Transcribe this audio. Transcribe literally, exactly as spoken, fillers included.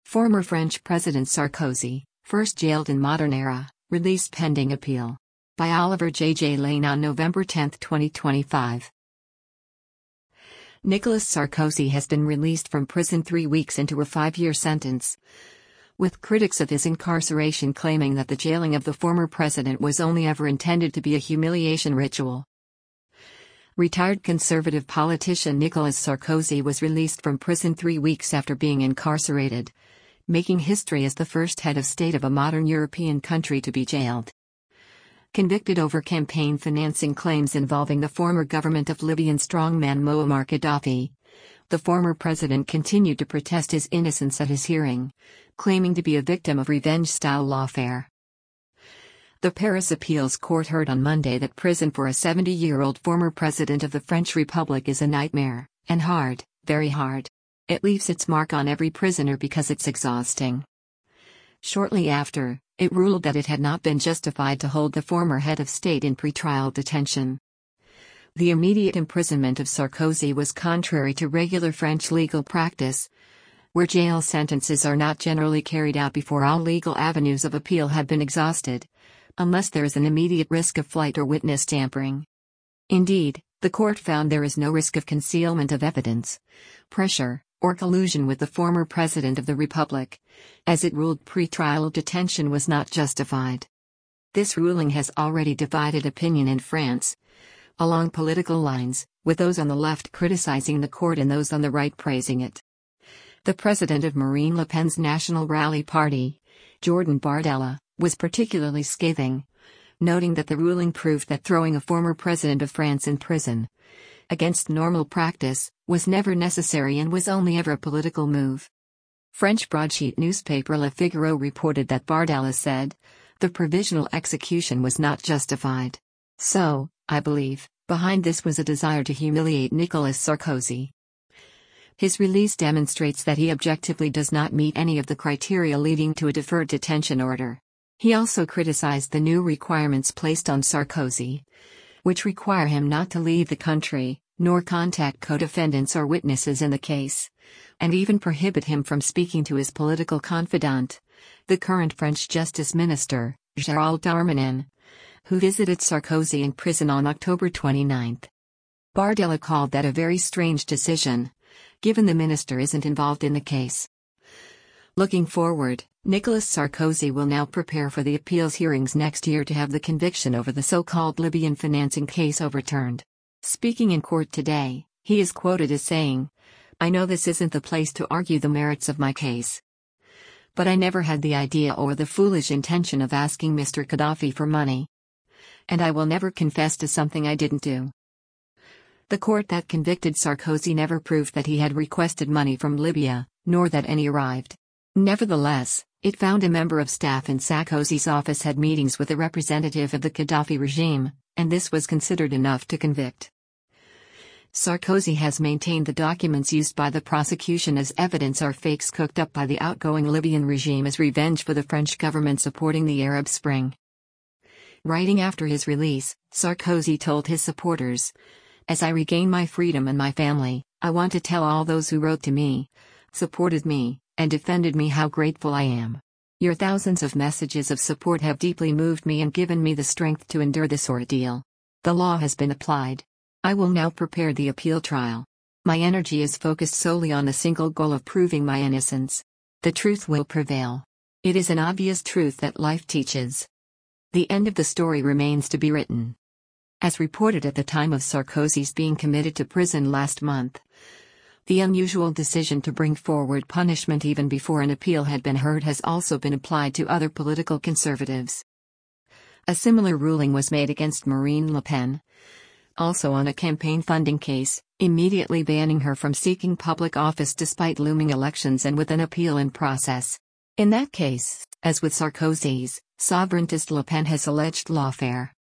Former French President Sarkozy, first jailed in modern era, released pending appeal. By Oliver J. J. Lane on November tenth, twenty twenty-five. Nicolas Sarkozy has been released from prison three weeks into a five-year sentence, with critics of his incarceration claiming that the jailing of the former president was only ever intended to be a humiliation ritual. Retired conservative politician Nicolas Sarkozy was released from prison three weeks after being incarcerated, making history as the first head of state of a modern European country to be jailed. Convicted over campaign financing claims involving the former government of Libyan strongman Muammar Gaddafi, the former president continued to protest his innocence at his hearing, claiming to be a victim of revenge-style lawfare. The Paris Appeals Court heard on Monday that prison for a seventy-year-old former president of the French Republic is a nightmare, and hard, very hard. It leaves its mark on every prisoner because it's exhausting. Shortly after, it ruled that it had not been justified to hold the former head of state in pretrial detention. The immediate imprisonment of Sarkozy was contrary to regular French legal practice, where jail sentences are not generally carried out before all legal avenues of appeal have been exhausted, unless there is an immediate risk of flight or witness tampering. Indeed, the court found there is no risk of concealment of evidence, pressure, or collusion with the former president of the Republic, as it ruled pretrial detention was not justified. This ruling has already divided opinion in France, along political lines, with those on the left criticizing the court and those on the right praising it. The president of Marine Le Pen's National Rally Party, Jordan Bardella, was particularly scathing, noting that the ruling proved that throwing a former president of France in prison, against normal practice, was never necessary and was only ever a political move. French broadsheet newspaper Le Figaro reported that Bardella said, "The provisional execution was not justified. So, I believe, behind this was a desire to humiliate Nicolas Sarkozy." His release demonstrates that he objectively does not meet any of the criteria leading to a deferred detention order. He also criticized the new requirements placed on Sarkozy, which require him not to leave the country, nor contact co-defendants or witnesses in the case, and even prohibit him from speaking to his political confidant, the current French Justice Minister, Gérald Darmanin, who visited Sarkozy in prison on October twenty-ninth. Bardella called that a very strange decision, given the minister isn't involved in the case. Looking forward, Nicolas Sarkozy will now prepare for the appeals hearings next year to have the conviction over the so-called Libyan financing case overturned. Speaking in court today, he is quoted as saying, "I know this isn't the place to argue the merits of my case. But I never had the idea or the foolish intention of asking Mister Gaddafi for money. And I will never confess to something I didn't do." The court that convicted Sarkozy never proved that he had requested money from Libya, nor that any arrived. Nevertheless, it found a member of staff in Sarkozy's office had meetings with a representative of the Gaddafi regime, and this was considered enough to convict. Sarkozy has maintained the documents used by the prosecution as evidence are fakes cooked up by the outgoing Libyan regime as revenge for the French government supporting the Arab Spring. Writing after his release, Sarkozy told his supporters, "As I regain my freedom and my family, I want to tell all those who wrote to me, supported me, and defended me how grateful I am. Your thousands of messages of support have deeply moved me and given me the strength to endure this ordeal. The law has been applied. I will now prepare the appeal trial. My energy is focused solely on the single goal of proving my innocence. The truth will prevail. It is an obvious truth that life teaches." The end of the story remains to be written. As reported at the time of Sarkozy's being committed to prison last month, the unusual decision to bring forward punishment even before an appeal had been heard has also been applied to other political conservatives. A similar ruling was made against Marine Le Pen, also on a campaign funding case, immediately banning her from seeking public office despite looming elections and with an appeal in process. In that case, as with Sarkozy's, sovereigntist Le Pen has alleged lawfare.